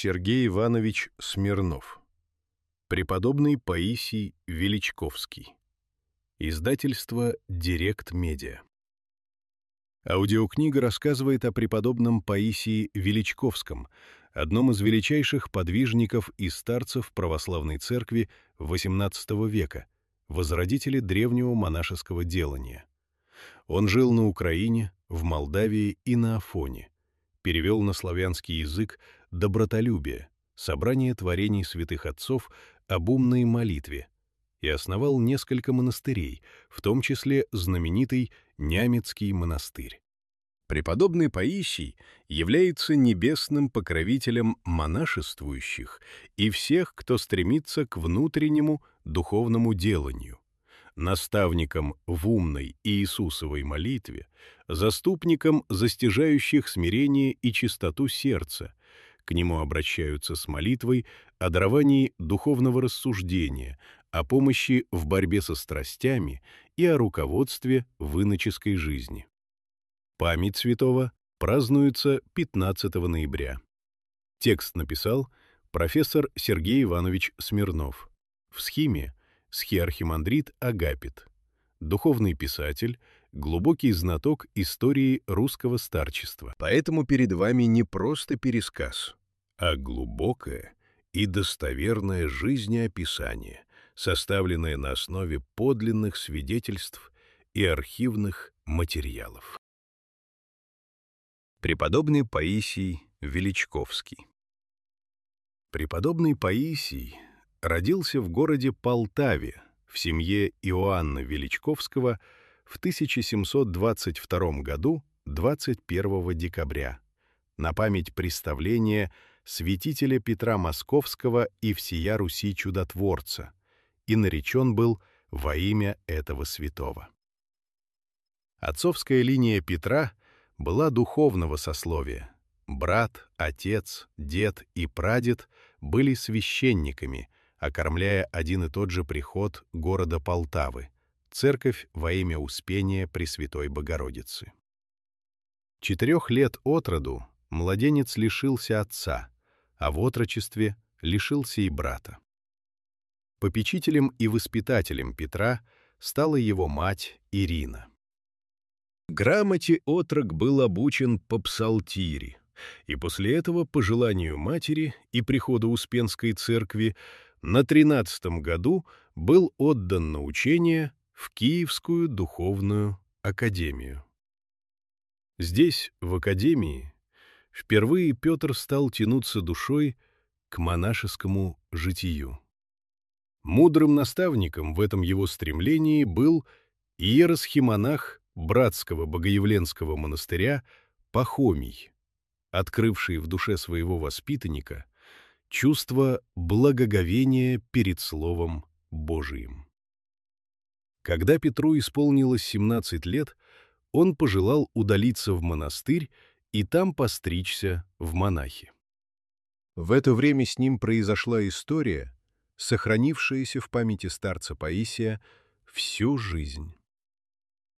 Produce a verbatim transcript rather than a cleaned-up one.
Сергей Иванович Смирнов. Преподобный Паисий Величковский. Издательство «Директ Медиа». Аудиокнига рассказывает о преподобном Паисии Величковском, одном из величайших подвижников и старцев православной церкви восемнадцатого века, возродителе древнего монашеского делания. Он жил на Украине, в Молдавии и на Афоне, перевел на славянский язык «Добротолюбие», собрание творений святых отцов об умной молитве, и основал несколько монастырей, в том числе знаменитый Нямецкий монастырь. Преподобный Паисий является небесным покровителем монашествующих и всех, кто стремится к внутреннему духовному деланию, наставником в умной Иисусовой молитве, заступником застижающих смирение и чистоту сердца. К нему обращаются с молитвой о даровании духовного рассуждения, о помощи в борьбе со страстями и о руководстве в иноческой жизни. Память святого празднуется пятнадцатого ноября. Текст написал профессор Сергей Иванович Смирнов. В схиме схиархимандрит Агапит, духовный писатель, глубокий знаток истории русского старчества. Поэтому перед вами не просто пересказ, а глубокое и достоверное жизнеописание, составленное на основе подлинных свидетельств и архивных материалов. Преподобный Паисий Величковский. Преподобный Паисий родился в городе Полтаве в семье Иоанна Величковского в тысяча семьсот двадцать втором году двадцать первого декабря на память представления святителя Петра Московского и всея Руси чудотворца, и наречен был во имя этого святого. Отцовская линия Петра была духовного сословия. Брат, отец, дед и прадед были священниками, окормляя один и тот же приход города Полтавы, церковь во имя Успения Пресвятой Богородицы. Четырех лет от роду младенец лишился отца, а в отрочестве лишился и брата. Попечителем и воспитателем Петра стала его мать Ирина. Грамоте отрок был обучен по псалтири, и после этого, по желанию матери и прихода Успенской церкви, на тринадцатом году был отдан на учение в Киевскую духовную академию. Здесь, в академии, впервые Петр стал тянуться душой к монашескому житию. Мудрым наставником в этом его стремлении был иеросхимонах Братского Богоявленского монастыря Пахомий, открывший в душе своего воспитанника чувство благоговения перед Словом Божиим. Когда Петру исполнилось семнадцать лет, он пожелал удалиться в монастырь и там постричься в монахи. В это время с ним произошла история, сохранившаяся в памяти старца Паисия всю жизнь.